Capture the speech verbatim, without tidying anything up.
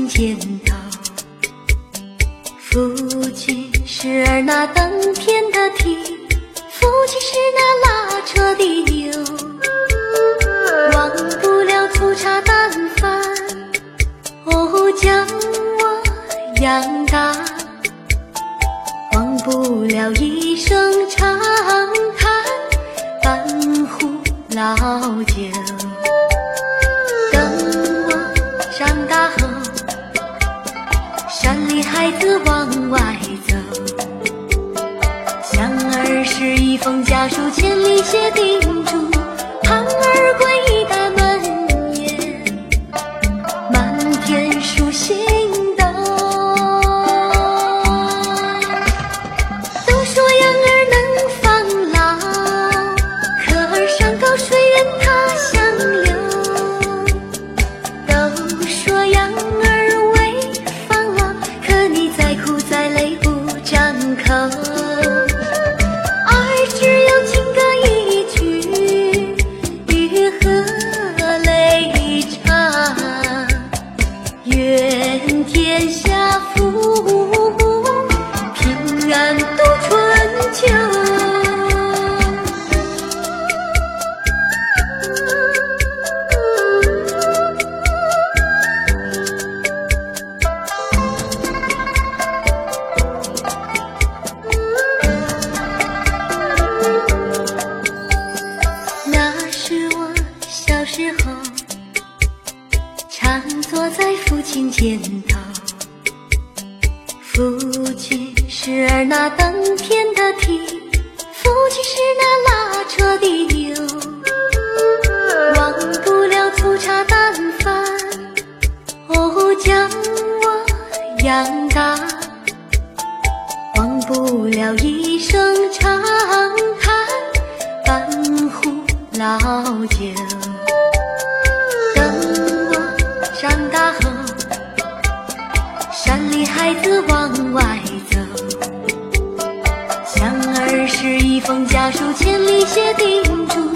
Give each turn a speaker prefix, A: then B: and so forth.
A: 亲见到。父亲是儿那登天的梯，父亲是那拉车的牛，忘不了粗茶淡饭，哦，将我养大，忘不了一声长叹，半壶老酒。等我长大后，山里孩子往外走，想儿时一封家书，千里写叮嘱，盼儿归的门沿，满天数星斗。都说养儿能防老，可儿山高水远他乡流。都说养儿为防老，可你再苦再累不张口。儿只有情歌一句，欲和泪长，愿天下父母平安度春秋。那是我小时候，常坐在父亲肩头，父亲是儿那登天的梯，父亲是那拉车的牛，忘不了粗茶淡饭，哦，将我养大，忘不了一声长叹，半壶老酒。等我长大后，山里孩子往外走，想儿时一封家书，千里写叮嘱，